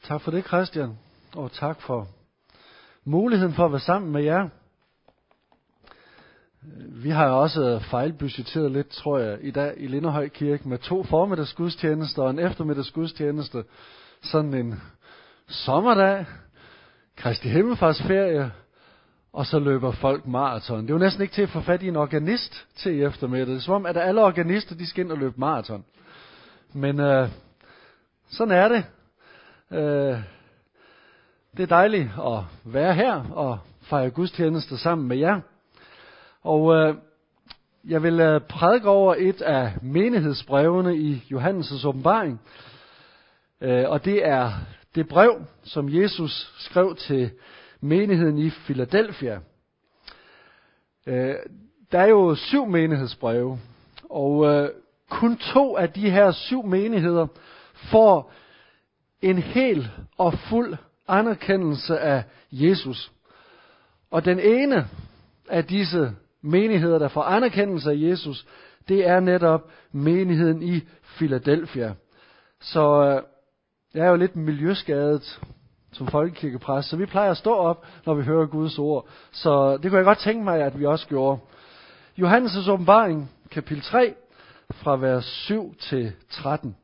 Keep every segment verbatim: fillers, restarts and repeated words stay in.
Tak for det, Christian, og tak for muligheden for at være sammen med jer. Vi har jo også fejlbudgetteret lidt, tror jeg, i dag i Linderhøj Kirke med to formiddagsgudstjenester og en eftermiddagsgudstjeneste. Sådan en sommerdag, Kristi himmelfartsferie, og så løber folk maraton. Det er jo næsten ikke til at få fat i en organist til i eftermiddag. Det er som om, at alle organister, de skal ind og løbe maraton. Men øh, sådan er det. Øh, det er dejligt at være her og fejre gudstjeneste sammen med jer. Og øh, jeg vil øh, prædike over et af menighedsbrevene i Johannes' åbenbaring. Øh, og det er det brev, som Jesus skrev til menigheden i Philadelphia. Øh, der er jo syv menighedsbreve, og øh, kun to af de her syv menigheder får en hel og fuld anerkendelse af Jesus. Og den ene af disse menigheder, der får anerkendelse af Jesus, det er netop menigheden i Philadelphia. Så øh, jeg er jo lidt miljøskadet som folkekirkepræst, så vi plejer at stå op, når vi hører Guds ord. Så det kunne jeg godt tænke mig, at vi også gjorde. Johannes' åbenbaring, kapitel tre, fra vers syv til tretten.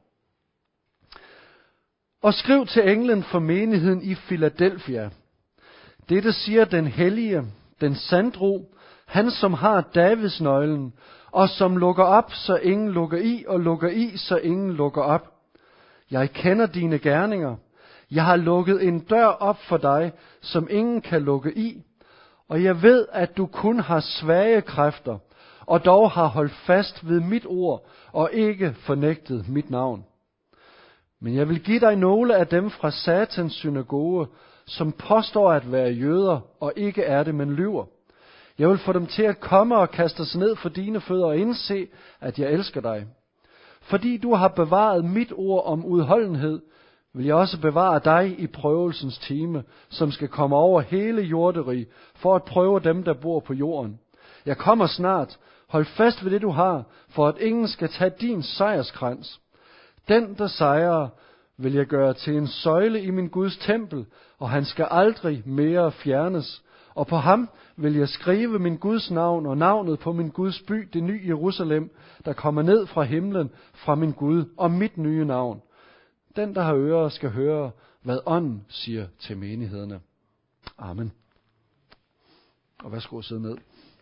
Og skriv til englen for menigheden i Philadelphia. Dette siger den hellige, den sandro, han som har Davids nøglen, og som lukker op, så ingen lukker i, og lukker i, så ingen lukker op. Jeg kender dine gerninger. Jeg har lukket en dør op for dig, som ingen kan lukke i, og jeg ved, at du kun har svage kræfter, og dog har holdt fast ved mit ord, og ikke fornægtet mit navn. Men jeg vil give dig nogle af dem fra Satans synagoge, som påstår at være jøder, og ikke er det, men lyver. Jeg vil få dem til at komme og kaste sig ned for dine fødder og indse, at jeg elsker dig. Fordi du har bevaret mit ord om udholdenhed, vil jeg også bevare dig i prøvelsens time, som skal komme over hele jorderig, for at prøve dem, der bor på jorden. Jeg kommer snart. Hold fast ved det, du har, for at ingen skal tage din sejrskrans. Den, der sejrer, vil jeg gøre til en søjle i min Guds tempel, og han skal aldrig mere fjernes. Og på ham vil jeg skrive min Guds navn og navnet på min Guds by, det nye Jerusalem, der kommer ned fra himlen fra min Gud, og mit nye navn. Den, der har ører, skal høre, hvad ånden siger til menighederne. Amen. Og værsgo at sidde ned.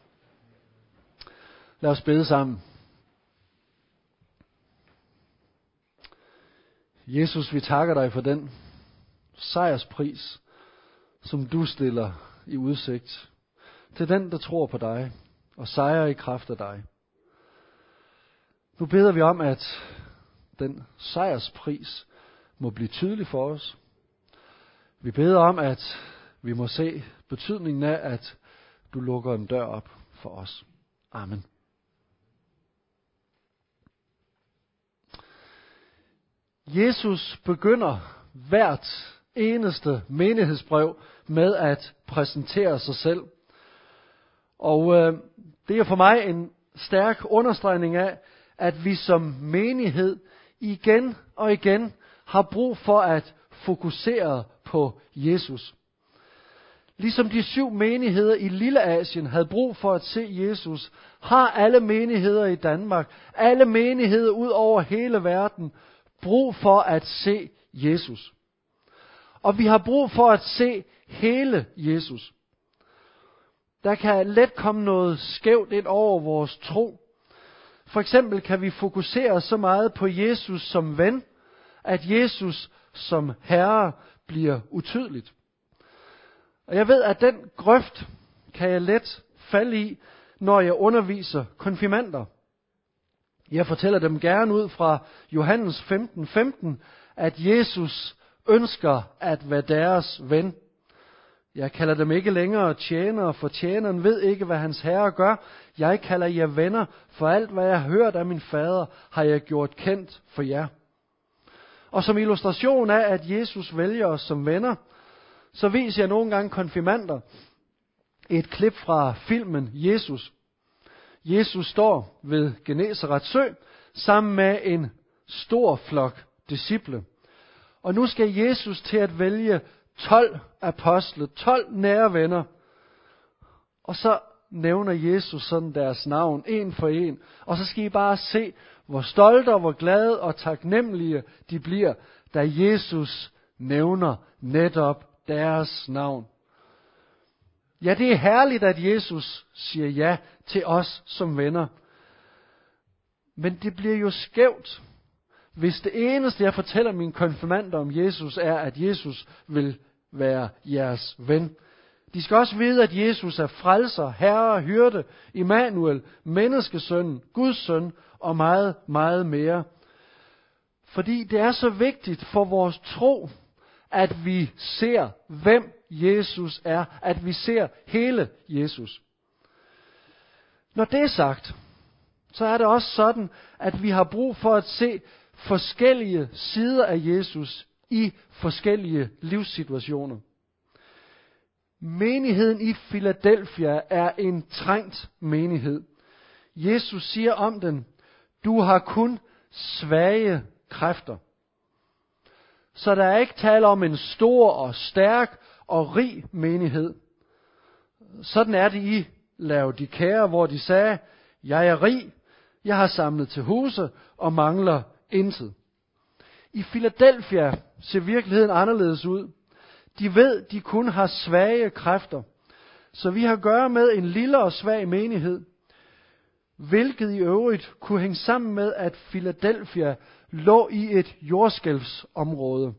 Lad os bede sammen. Jesus, vi takker dig for den sejrspris, som du stiller i udsigt til den, der tror på dig og sejrer i kraft af dig. Nu beder vi om, at den sejrspris må blive tydelig for os. Vi beder om, at vi må se betydningen af, at du lukker en dør op for os. Amen. Jesus begynder hvert eneste menighedsbrev med at præsentere sig selv. Og øh, det er for mig en stærk understregning af, at vi som menighed igen og igen har brug for at fokusere på Jesus. Ligesom de syv menigheder i Lilleasien havde brug for at se Jesus, har alle menigheder i Danmark, alle menigheder ud over hele verden, brug for at se Jesus. Og vi har brug for at se hele Jesus. Der kan let komme noget skævt ind over vores tro. For eksempel kan vi fokusere så meget på Jesus som ven, at Jesus som herre bliver utydeligt. Og jeg ved, at den grøft kan jeg let falde i, når jeg underviser konfirmander. Jeg fortæller dem gerne ud fra Johannes femten femten, at Jesus ønsker at være deres ven. Jeg kalder dem ikke længere tjenere, for tjeneren ved ikke, hvad hans herre gør. Jeg kalder jer venner, for alt, hvad jeg har hørt af min fader, har jeg gjort kendt for jer. Og som illustration af, at Jesus vælger os som venner, så viser jeg nogle gange konfirmander et klip fra filmen Jesus. Jesus står ved Genesarets sø sammen med en stor flok disciple. Og nu skal Jesus til at vælge tolv apostle, tolv nære venner. Og så nævner Jesus sådan deres navn, en for en. Og så skal I bare se, hvor stolte og hvor glade og taknemmelige de bliver, da Jesus nævner netop deres navn. Ja, det er herligt, at Jesus siger ja til os som venner. Men det bliver jo skævt, hvis det eneste, jeg fortæller mine konfirmander om Jesus, er, at Jesus vil være jeres ven. De skal også vide, at Jesus er frelser, herre, hyrde, Immanuel, menneskesøn, Guds søn og meget, meget mere. Fordi det er så vigtigt for vores tro, at vi ser, hvem Jesus er, at vi ser hele Jesus. Når det er sagt, så er det også sådan, at vi har brug for at se forskellige sider af Jesus i forskellige livssituationer. Menigheden i Philadelphia er en trængt menighed. Jesus siger om den, du har kun svage kræfter. Så der er ikke tale om en stor og stærk og rig menighed. Sådan er det i Laodikea, hvor de sagde, jeg er rig, jeg har samlet til huse og mangler intet. I Philadelphia ser virkeligheden anderledes ud. De ved, de kun har svage kræfter. Så vi har at gøre med en lille og svag menighed, hvilket i øvrigt kunne hænge sammen med, at Philadelphia lå i et jordskælvsområde.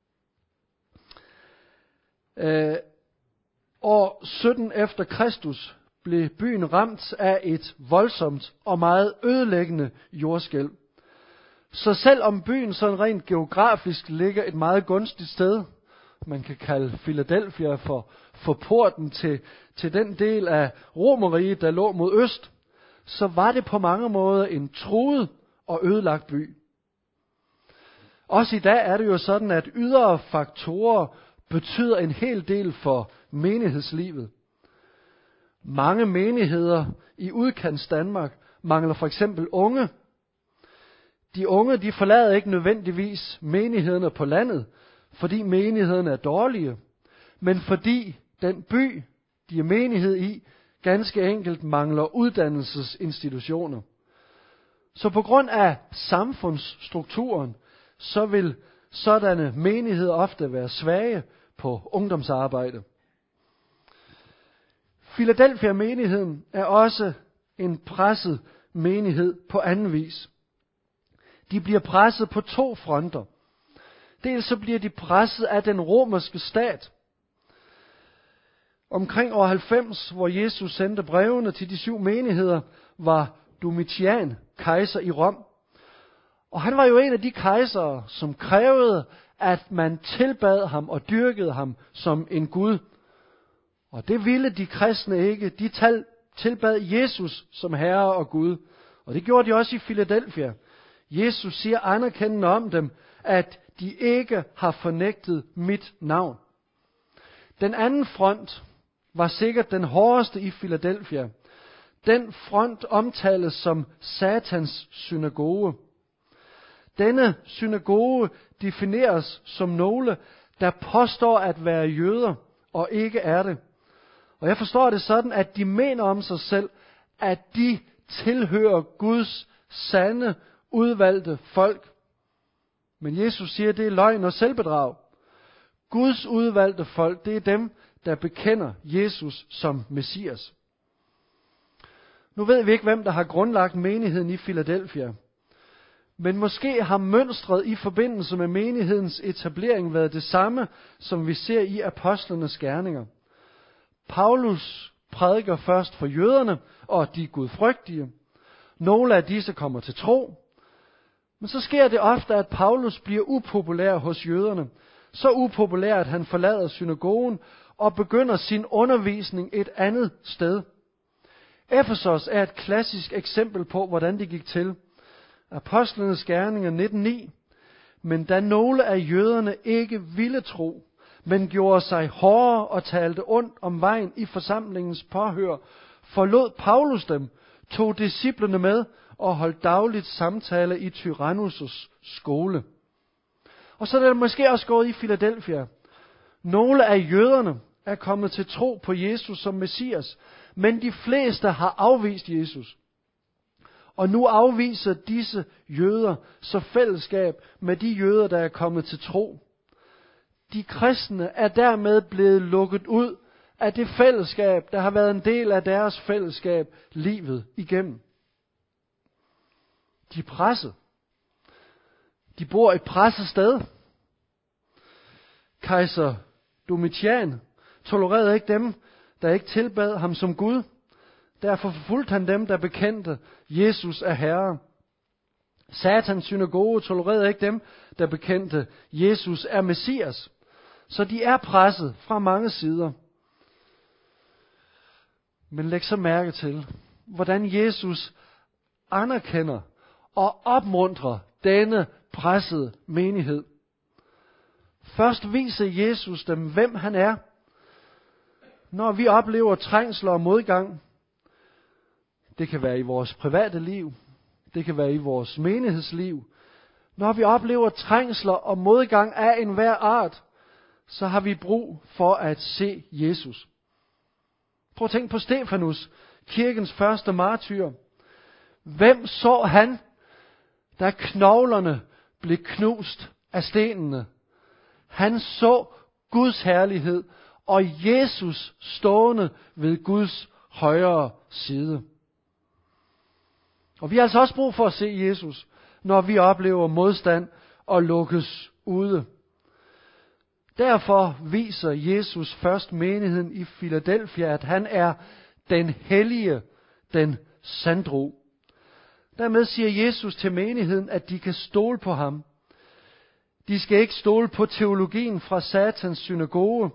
Øh, år sytten efter Kristus blev byen ramt af et voldsomt og meget ødelæggende jordskælv. Så selvom byen sådan rent geografisk ligger et meget gunstigt sted, man kan kalde Philadelphia for, for porten til, til den del af Romerriget, der lå mod øst, så var det på mange måder en truet og ødelagt by. Også i dag er det jo sådan, at ydre faktorer betyder en hel del for menighedslivet. Mange menigheder i udkants Danmark mangler for eksempel unge. De unge, de forlader ikke nødvendigvis menighederne på landet, fordi menighederne er dårlige, men fordi den by, de er menighed i, ganske enkelt mangler uddannelsesinstitutioner. Så på grund af samfundsstrukturen, så vil sådanne menigheder ofte være svage på ungdomsarbejde. Philadelphia-menigheden er også en presset menighed på anden vis. De bliver presset på to fronter. Dels så bliver de presset af den romerske stat. Omkring år halvfems, hvor Jesus sendte brevene til de syv menigheder, var Domitian kejser i Rom. Og han var jo en af de kejsere, som krævede, at man tilbad ham og dyrkede ham som en gud. Og det ville de kristne ikke. De tilbad Jesus som herre og Gud. Og det gjorde de også i Philadelphia. Jesus siger anerkendende om dem, at de ikke har fornægtet mit navn. Den anden front var sikkert den hårdeste i Philadelphia. Den front omtales som Satans synagoge. Denne synagoge defineres som nogle, der påstår at være jøder og ikke er det. Og jeg forstår det sådan, at de mener om sig selv, at de tilhører Guds sande, udvalgte folk. Men Jesus siger, at det er løgn og selvbedrag. Guds udvalgte folk, det er dem, der bekender Jesus som Messias. Nu ved vi ikke, hvem der har grundlagt menigheden i Philadelphia. Men måske har mønstret i forbindelse med menighedens etablering været det samme, som vi ser i apostlenes gerninger. Paulus prædiker først for jøderne og de gudfrygtige. Nogle af disse kommer til tro. Men så sker det ofte, at Paulus bliver upopulær hos jøderne. Så upopulær, at han forlader synagogen og begynder sin undervisning et andet sted. Efesos er et klassisk eksempel på, hvordan det gik til. Apostlenes gerninger nitten ni. Men da nogle af jøderne ikke ville tro, men gjorde sig hårdere og talte ondt om vejen i forsamlingens påhør, forlod Paulus dem, tog disciplene med og holdt dagligt samtale i Tyrannus' skole. Og så er det måske også gået i Philadelphia. Nogle af jøderne er kommet til tro på Jesus som Messias, men de fleste har afvist Jesus. Og nu afviser disse jøder så fællesskab med de jøder, der er kommet til tro. De kristne er dermed blevet lukket ud af det fællesskab, der har været en del af deres fællesskab livet igennem. De er presset. De bor et presset sted. Kejser Domitian tolererede ikke dem, der ikke tilbad ham som Gud. Derfor forfulgte han dem, der bekendte Jesus er Herre. Satans synagoge tolererede ikke dem, der bekendte Jesus er Messias. Så de er presset fra mange sider. Men læg så mærke til, hvordan Jesus anerkender og opmuntrer denne pressede menighed. Først viser Jesus dem, hvem han er. Når vi oplever trængsler og modgang, det kan være i vores private liv, det kan være i vores menighedsliv. Når vi oplever trængsler og modgang af enhver art, så har vi brug for at se Jesus. Prøv at tænke på Stefanus, kirkens første martyr. Hvem så han, da knoglerne blev knust af stenene? Han så Guds herlighed og Jesus stående ved Guds højre side. Og vi har altså også brug for at se Jesus, når vi oplever modstand og lukkes ude. Derfor viser Jesus først menigheden i Philadelphia, at han er den hellige, den sandro. Dermed siger Jesus til menigheden, at de kan stole på ham. De skal ikke stole på teologien fra Satans synagoge.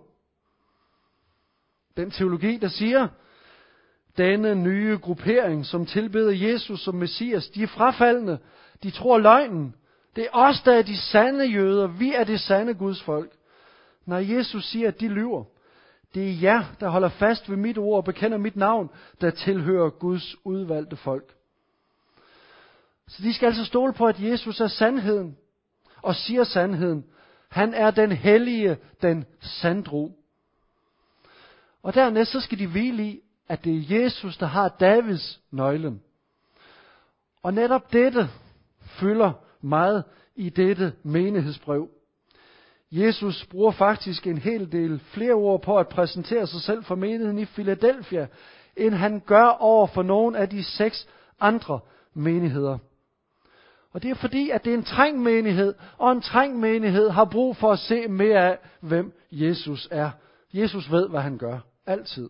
Den teologi, der siger, denne nye gruppering, som tilbeder Jesus som Messias, de er frafaldne. De tror løgnen. Det er os, der er de sande jøder. Vi er det sande Guds folk. Når Jesus siger, at de lyver, det er jer, der holder fast ved mit ord og bekender mit navn, der tilhører Guds udvalgte folk. Så de skal altså stole på, at Jesus er sandheden, og siger sandheden. Han er den hellige, den sandro. Og dernæst så skal de hvile i, at det er Jesus, der har Davids nøglen. Og netop dette fylder meget i dette menighedsbrev. Jesus bruger faktisk en hel del flere ord på at præsentere sig selv for menigheden i Philadelphia, end han gør over for nogle af de seks andre menigheder. Og det er fordi, at det er en trængt menighed, og en trængt menighed har brug for at se mere af, hvem Jesus er. Jesus ved, hvad han gør. Altid.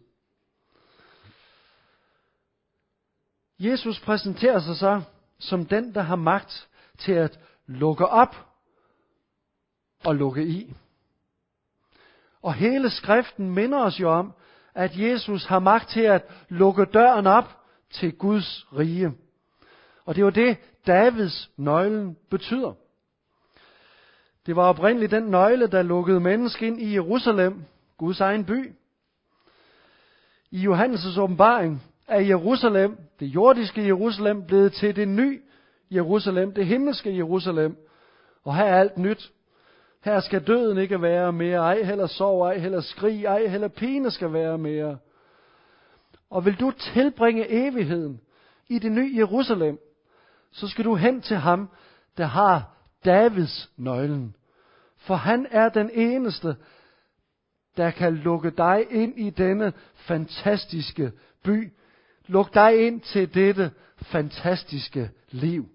Jesus præsenterer sig så som den, der har magt til at lukke op og lukke i. Og hele skriften minder os jo om, at Jesus har magt til at lukke døren op til Guds rige. Og det er jo det, Davids nøglen betyder. Det var oprindeligt den nøgle, der lukkede mennesker ind i Jerusalem, Guds egen by. I Johannes' åbenbaring er Jerusalem, det jordiske Jerusalem, blevet til det nye Jerusalem, det himmelske Jerusalem. Og her er alt nyt. Her skal døden ikke være mere, ej heller sorg, ej heller skrig, ej heller pine skal være mere. Og vil du tilbringe evigheden i det nye Jerusalem, så skal du hen til ham, der har Davids nøglen. For han er den eneste, der kan lukke dig ind i denne fantastiske by. Luk dig ind til dette fantastiske liv.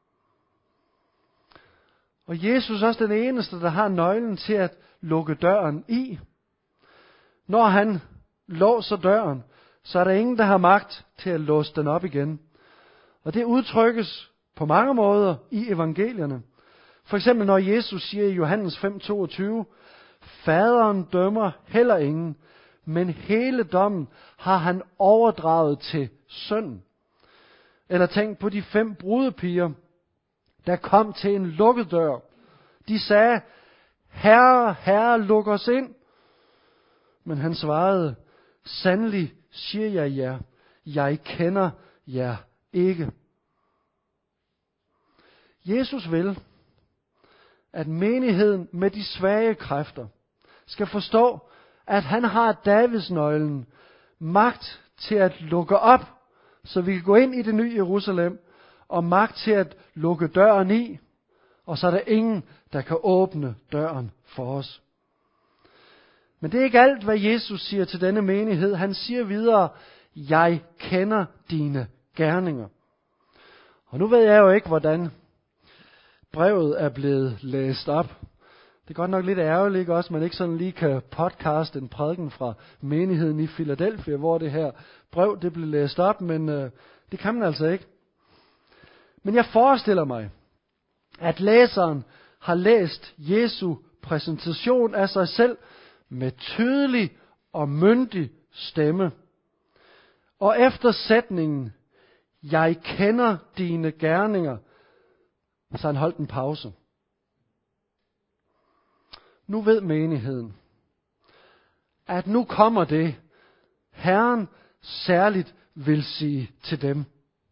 Og Jesus er også den eneste, der har nøglen til at lukke døren i. Når han låser døren, så er der ingen, der har magt til at låse den op igen. Og det udtrykkes på mange måder i evangelierne. For eksempel når Jesus siger i Johannes fem toogtyve, Faderen dømmer heller ingen, men hele dommen har han overdraget til sønnen. Eller tænk på de fem brudepiger, der kom til en lukket dør. De sagde, Herre, Herre, luk os ind. Men han svarede, sandelig siger jeg jer, jeg kender jer ikke. Jesus vil, at menigheden med de svage kræfter skal forstå, at han har Davidsnøglen, magt til at lukke op, så vi kan gå ind i det nye Jerusalem, og magt til at lukke døren i, og så er der ingen, der kan åbne døren for os. Men det er ikke alt, hvad Jesus siger til denne menighed. Han siger videre, jeg kender dine gerninger. Og nu ved jeg jo ikke, hvordan brevet er blevet læst op. Det er godt nok lidt ærgerligt, ikke også, at man ikke sådan lige kan podcaste en prædiken fra menigheden i Philadelphia, hvor det her brev det blev læst op, men øh, det kan man altså ikke. Men jeg forestiller mig, at læseren har læst Jesu præsentation af sig selv med tydelig og myndig stemme. Og efter sætningen, jeg kender dine gerninger, så han holdt en pause. Nu ved menigheden, at nu kommer det, Herren særligt vil sige til dem.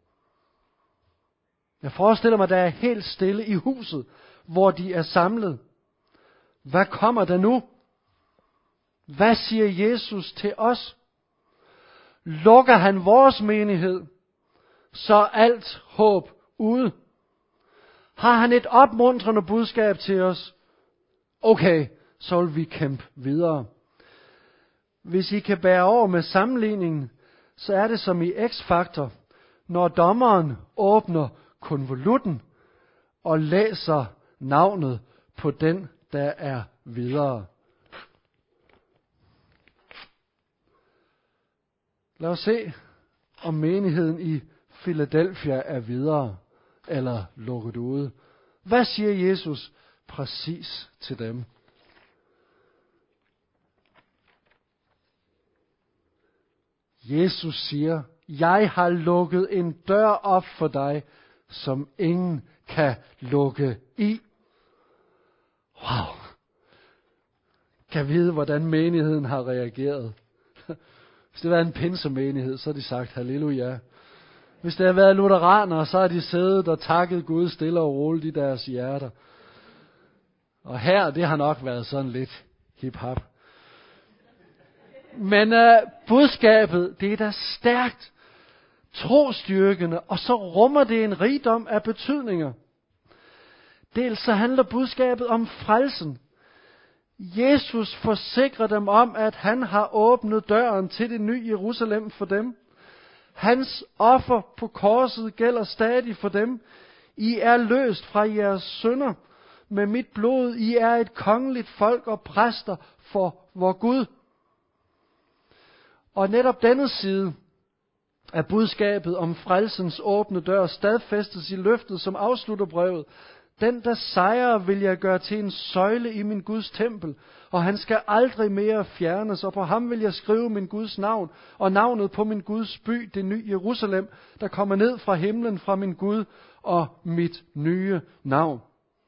Jeg forestiller mig, der er helt stille i huset, hvor de er samlet. Hvad kommer der nu? Hvad siger Jesus til os? Lukker han vores menighed, så er alt håb ude? Har han et opmuntrende budskab til os? Okay, så vil vi kæmpe videre. Hvis I kan bære over med sammenligningen, så er det som i X-Factor, når dommeren åbner konvolutten og læser navnet på den, der er videre. Lad os se, om menigheden i Philadelphia er videre eller lukket ude. Hvad siger Jesus præcis til dem? Jesus siger, jeg har lukket en dør op for dig, som ingen kan lukke i. Wow. Kan vide, hvordan menigheden har reageret. Hvis det var en pinsemenighed, så har de sagt halleluja. Hvis det har været lutheranere, så har de siddet og takket Gud stille og roligt i deres hjerter. Og her, det har nok været sådan lidt hip-hop. Men uh, budskabet, det er da stærkt, trostyrkende, og så rummer det en rigdom af betydninger. Dels så handler budskabet om frelsen. Jesus forsikrer dem om, at han har åbnet døren til det nye Jerusalem for dem. Hans offer på korset gælder stadig for dem. I er løst fra jeres synder. Med mit blod, I er et kongeligt folk og præster for vor Gud. Og netop denne side af budskabet om frelsens åbne dør stadfæstes i løftet, som afslutter brevet. Den, der sejrer, vil jeg gøre til en søjle i min Guds tempel, og han skal aldrig mere fjernes, og på ham vil jeg skrive min Guds navn, og navnet på min Guds by, det nye Jerusalem, der kommer ned fra himlen fra min Gud, og mit nye navn.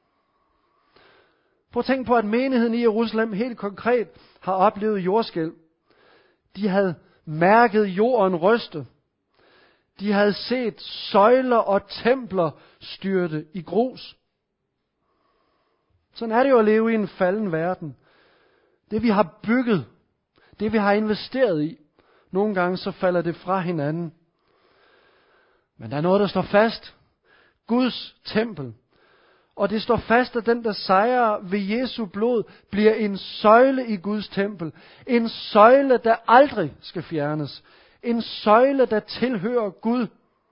Prøv at tænke på, at menigheden i Jerusalem helt konkret har oplevet jordskælv. De havde mærket jorden ryste. De havde set søjler og templer styrte i grus. Sådan er det jo at leve i en falden verden. Det vi har bygget, det vi har investeret i, nogle gange så falder det fra hinanden. Men der er noget, der står fast. Guds tempel. Og det står fast, at den, der sejrer ved Jesu blod, bliver en søjle i Guds tempel. En søjle, der aldrig skal fjernes. En søjle, der tilhører Gud.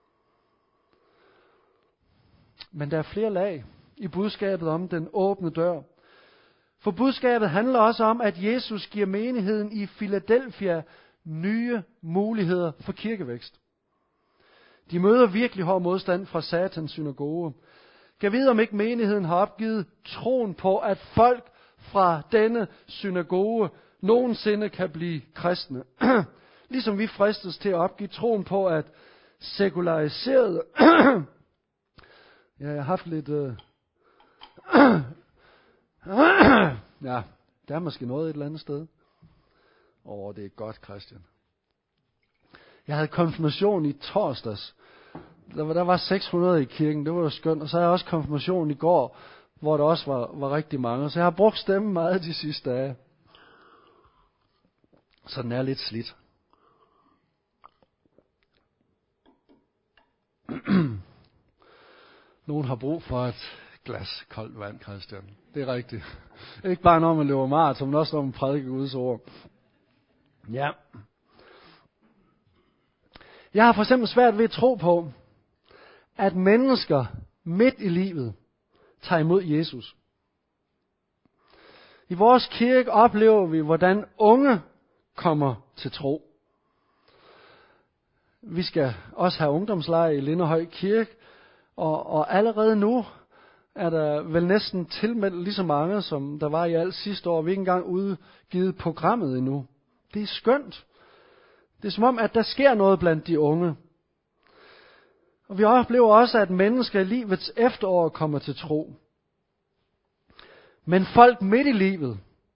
Men der er flere lag i budskabet om den åbne dør. For budskabet handler også om, at Jesus giver menigheden i Philadelphia nye muligheder for kirkevækst. De møder virkelig hård modstand fra Satans synagoge. Kan vide, om ikke menigheden har opgivet troen på, at folk fra denne synagoge nogensinde kan blive kristne. Ligesom vi fristes til at opgive troen på, at sekulariserede... ja, jeg har haft lidt... Øh... ja, der er måske noget et eller andet sted. Åh, oh, det er godt, Christian. Jeg havde konfirmation i torsdags. Der var, der var seks hundrede i kirken, det var jo skønt. Og så havde jeg også konfirmation i går hvor der også var, var rigtig mange. Så jeg har brugt stemmen meget de sidste dage. Så den er lidt slidt. Nogen har brug for et glas koldt vand, Christian. Det er rigtigt. Ikke bare når man løber maraton, men også når man prædiker Guds ord. Ja. Jeg har for eksempel svært ved at tro på, at mennesker midt i livet tager imod Jesus. I vores kirke oplever vi, hvordan unge kommer til tro. Vi skal også have ungdomslejr i Lindehøj Kirke, og, og allerede nu er der vel næsten tilmeldt lige så mange, som der var i alt sidste år. Vi er ikke engang udgivet programmet endnu. Det er skønt. Det er som om, at der sker noget blandt de unge. Og vi oplever også, at mennesker i livets efterår kommer til tro. Men folk midt i livet,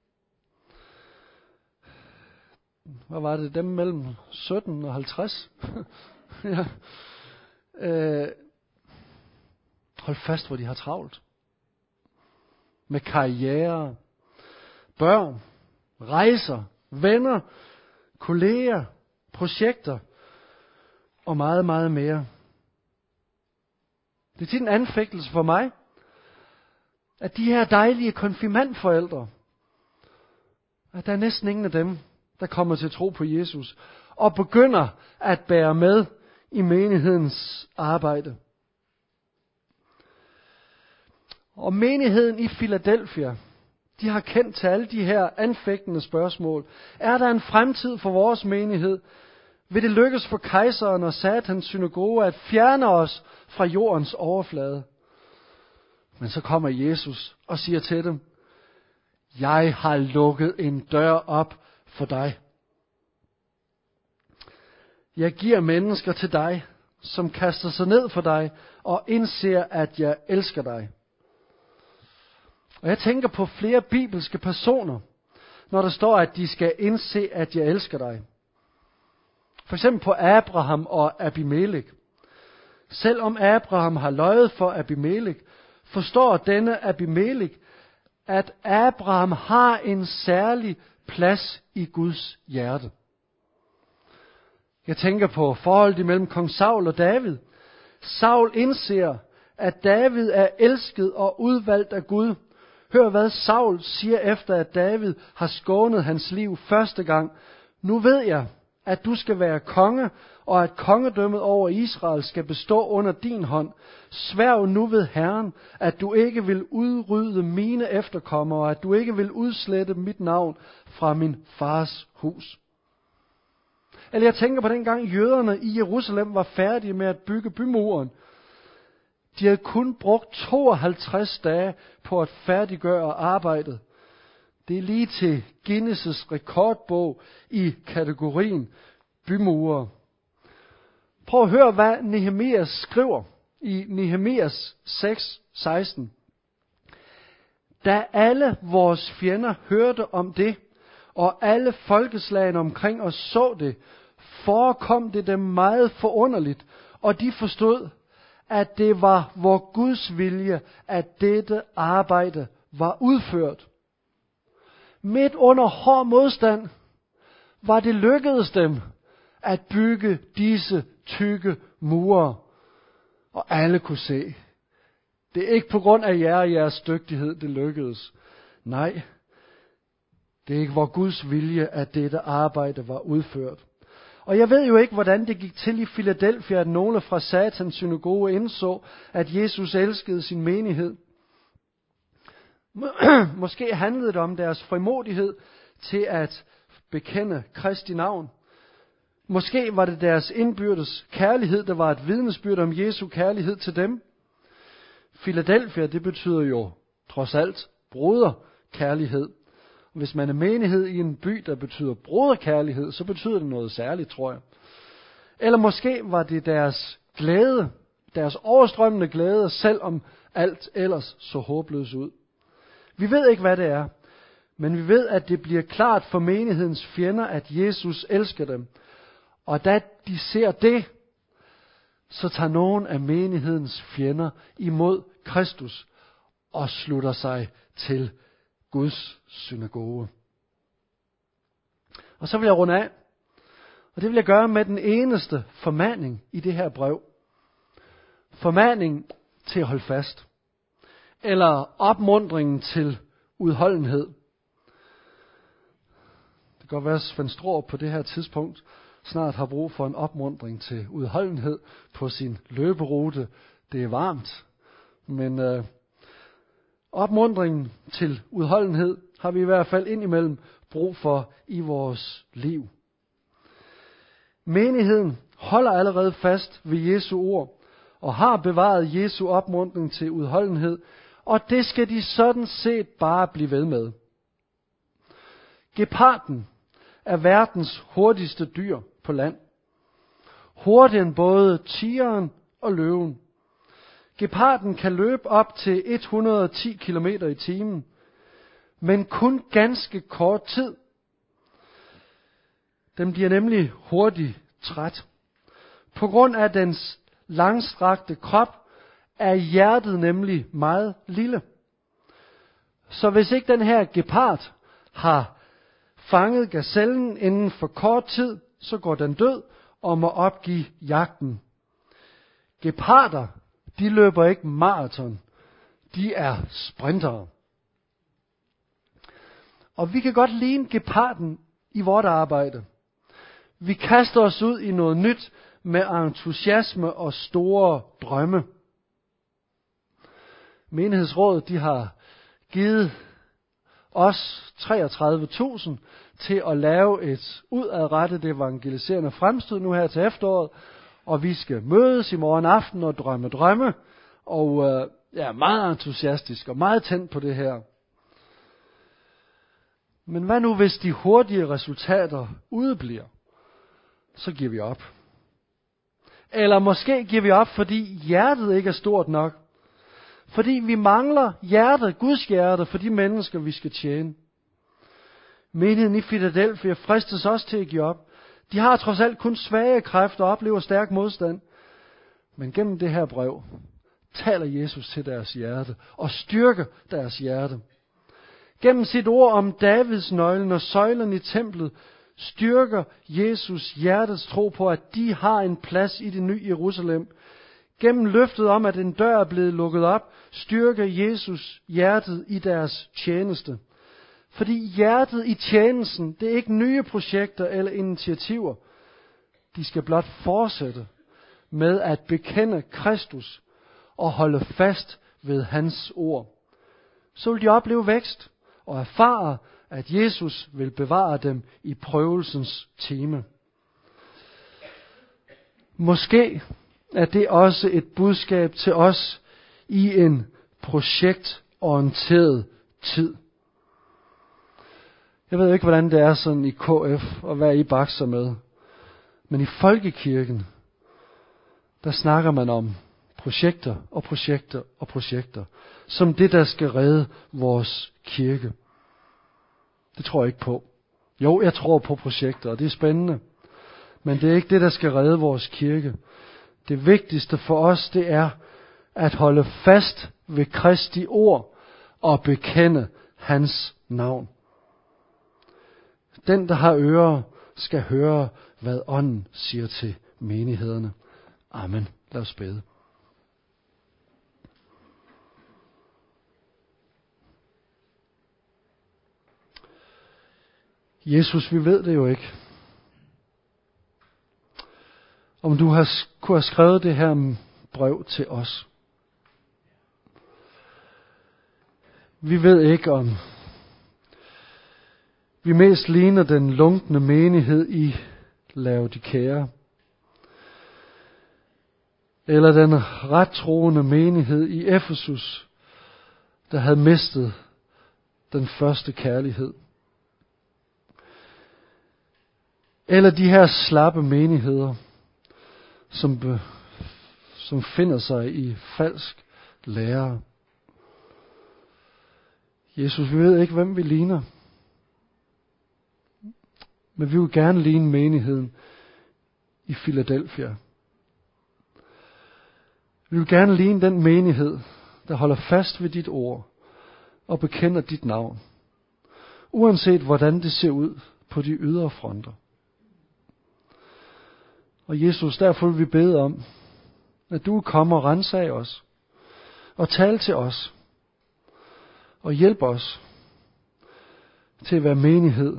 hvad var det, dem mellem sytten og halvtreds? Ja. øh, hold fast, hvor de har travlt. Med karriere, børn, rejser, venner, kolleger, projekter og meget, meget mere. Det er tit en anfægtelse for mig, at de her dejlige konfirmandforældre, at der er næsten ingen af dem, der kommer til tro på Jesus, og begynder at bære med i menighedens arbejde. Og menigheden i Philadelphia, de har kendt til alle de her anfægtende spørgsmål. Er der en fremtid for vores menighed? Vil det lykkes for kejseren og Satans synagoge at fjerne os fra jordens overflade? Men så kommer Jesus og siger til dem, jeg har lukket en dør op for dig. Jeg giver mennesker til dig, som kaster sig ned for dig og indser, at jeg elsker dig. Og jeg tænker på flere bibelske personer, når der står, at de skal indse, at jeg elsker dig. For eksempel på Abraham og Abimelech. Selvom Abraham har løjet for Abimelech, forstår denne Abimelech, at Abraham har en særlig plads i Guds hjerte. Jeg tænker på forholdet imellem kong Saul og David. Saul indser, at David er elsket og udvalgt af Gud. Hør hvad Saul siger efter, at David har skånet hans liv første gang. Nu ved jeg, at du skal være konge, og at kongedømmet over Israel skal bestå under din hånd. Sværg nu ved Herren, at du ikke vil udrydde mine efterkommere, og at du ikke vil udslette mit navn fra min fars hus. Eller jeg tænker på dengang jøderne i Jerusalem var færdige med at bygge bymuren. De havde kun brugt tooghalvtreds dage på at færdiggøre arbejdet. Det er lige til Guinness' rekordbog i kategorien bymure. Prøv at høre, hvad Nehemias skriver i Nehemias seks seksten. Da alle vores fjender hørte om det, og alle folkeslagene omkring os så det, forekom det dem meget forunderligt, og de forstod, at det var vor Guds vilje, at dette arbejde var udført. Midt under hård modstand var det lykkedes dem at bygge disse tykke mure. Og alle kunne se, det er ikke på grund af jer og jeres dygtighed, det lykkedes. Nej, det er ikke vor Guds vilje, at dette arbejde var udført. Og jeg ved jo ikke, hvordan det gik til i Philadelphia, at nogle fra Satans synagoge indså, at Jesus elskede sin menighed. Måske handlede det om deres frimodighed til at bekende Kristi navn. Måske var det deres indbyrdes kærlighed, der var et vidnesbyrd om Jesu kærlighed til dem. Philadelphia, det betyder jo trods alt broderkærlighed. Hvis man er menighed i en by, der betyder broderkærlighed, så betyder det noget særligt, tror jeg. Eller måske var det deres glæde, deres overstrømmende glæde, selvom alt ellers så håbløst ud. Vi ved ikke, hvad det er, men vi ved, at det bliver klart for menighedens fjender, at Jesus elsker dem. Og da de ser det, så tager nogen af menighedens fjender imod Kristus og slutter sig til Guds synagoge. Og så vil jeg runde af, og det vil jeg gøre med den eneste formaning i det her brev. Formaning til at holde fast, eller opmuntringen til udholdenhed. Det kan godt være, at Svend Straarup på det her tidspunkt snart har brug for en opmuntring til udholdenhed på sin løberute. Det er varmt, men øh, opmuntringen til udholdenhed har vi i hvert fald indimellem brug for i vores liv. Menigheden holder allerede fast ved Jesu ord og har bevaret Jesu opmuntring til udholdenhed, og det skal de sådan set bare blive ved med. Geparden er verdens hurtigste dyr på land. Hurtigere end både tigeren og løven. Geparden kan løbe op til et hundrede og ti kilometer i timen, men kun ganske kort tid. Den bliver nemlig hurtigt træt. På grund af dens langstrakte krop er hjertet nemlig meget lille. Så hvis ikke den her gepard har fanget gazellen inden for kort tid, så går den død og må opgive jagten. Geparder, de løber ikke maraton. De er sprintere. Og vi kan godt ligne geparden i vort arbejde. Vi kaster os ud i noget nyt med entusiasme og store drømme. Menighedsrådet, de har givet os treogtredive tusind til at lave et udadrettet evangeliserende fremstød nu her til efteråret, og vi skal mødes i morgen aften og drømme drømme, og øh, jeg er meget entusiastisk og meget tændt på det her. Men hvad nu, hvis de hurtige resultater udebliver? Så giver vi op. Eller måske giver vi op, fordi hjertet ikke er stort nok. Fordi vi mangler hjertet, Guds hjerte, for de mennesker, vi skal tjene. Menigheden i Philadelphia fristes også til at give op. De har trods alt kun svage kræfter og oplever stærk modstand. Men gennem det her brev taler Jesus til deres hjerte og styrker deres hjerte. Gennem sit ord om Davids nøglen og søjlerne i templet styrker Jesus hjertets tro på, at de har en plads i det nye Jerusalem. Gennem løftet om, at en dør er blevet lukket op, styrker Jesus hjertet i deres tjeneste. Fordi hjertet i tjenesten, det er ikke nye projekter eller initiativer. De skal blot fortsætte med at bekende Kristus og holde fast ved hans ord. Så vil de opleve vækst og erfare, at Jesus vil bevare dem i prøvelsens time. Måske er det også et budskab til os i en projektorienteret tid. Jeg ved ikke, hvordan det er sådan i K F, og hvad I bakser med. Men i folkekirken, der snakker man om projekter og projekter og projekter. Som det, der skal redde vores kirke. Det tror jeg ikke på. Jo, jeg tror på projekter, og det er spændende. Men det er ikke det, der skal redde vores kirke. Det vigtigste for os, det er at holde fast ved Kristi ord og bekende hans navn. Den, der har ører, skal høre, hvad ånden siger til menighederne. Amen. Lad os bede. Jesus, vi ved det jo ikke. Om du har, kunne have skrevet det her brev til os. Vi ved ikke, om vi mest ligner den lunkne menighed i Laodikea, eller den rettroende menighed i Efesus, der havde mistet den første kærlighed. Eller de her slappe menigheder, som, be, som finder sig i falsk lære. Jesus, vi ved ikke, hvem vi ligner. Men vi vil gerne ligne menigheden i Philadelphia. Vi vil gerne ligne den menighed, der holder fast ved dit ord og bekender dit navn, uanset hvordan det ser ud på de ydre fronter. Og Jesus, derfor vil vi bede om, at du kommer og rensag os, og tal til os, og hjælp os til at være menighed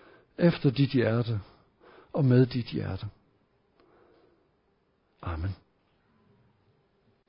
efter dit hjerte og med dit hjerte. Amen.